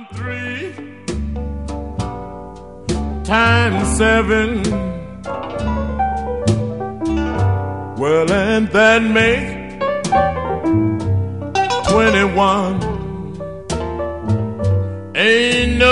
3 times 7. Well, and that make 21. Ain't no